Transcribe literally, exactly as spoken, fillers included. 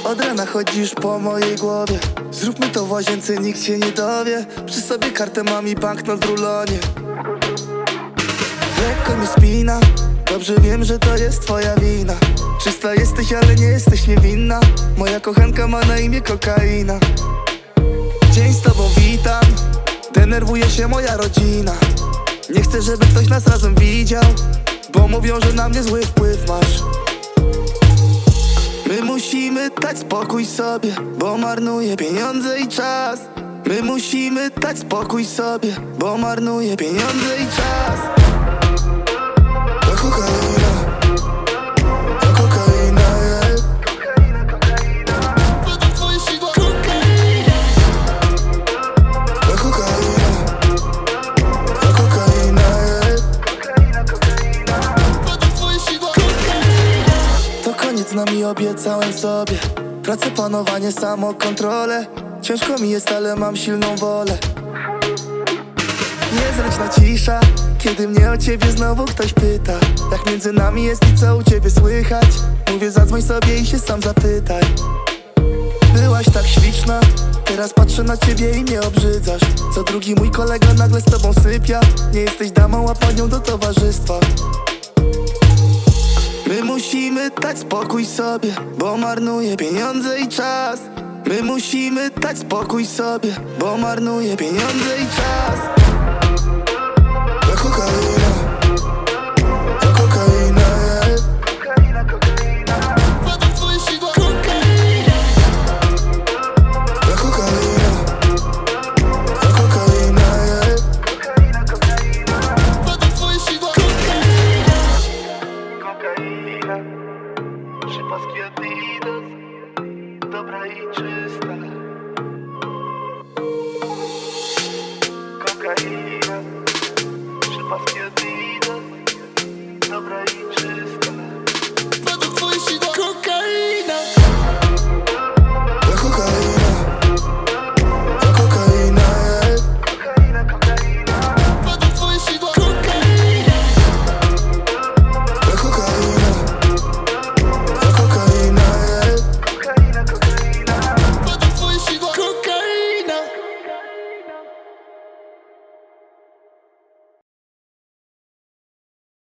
Od rana chodzisz po mojej głowie. Zróbmy to w łazience, nikt się nie dowie. Przy sobie kartę mam i banknot w rulonie. Lekko mi spina, dobrze wiem, że to jest twoja wina. Czysta jesteś, ale nie jesteś niewinna. Moja kochanka ma na imię kokaina. Dzień z tobą witam, denerwuje się moja rodzina. Nie chcę, żeby ktoś nas razem widział, bo mówią, że na mnie zły wpływ masz. My musimy dać spokój sobie, bo marnuję pieniądze i czas. My musimy dać spokój sobie, bo marnuję pieniądze i czas. To kokaina, to kokaina, yeah. Według twoje sidła kokaina. To kokaina, to kokaina, yeah. Według twoje sidła kokaina. To koniec z nami, obiecałem sobie. Pracę, panowanie, samokontrolę. Ciężko mi jest, ale mam silną wolę. Niezręczna cisza, kiedy mnie o ciebie znowu ktoś pyta. Jak między nami jest i co u ciebie słychać? Mówię, zadzwoń sobie i się sam zapytaj. Byłaś tak śliczna, teraz patrzę na ciebie i mnie obrzydzasz. Co drugi mój kolega nagle z tobą sypia. Nie jesteś damą, a panią do towarzystwa. My musimy dać spokój sobie, bo marnuję pieniądze i czas. My musimy dać spokój sobie, bo marnuję pieniądze i czas. To kokaina, to kokaina, yeah. Kokaina, kokaina. Według twoje sidła kokaina. To kokaina, to kokaina, yeah. Kokaina, kokaina. Według twoje sidła kokaina. Kokaina, trzy paski Adidas, dobra i czysta. Kokaina, trzy paski Adidas.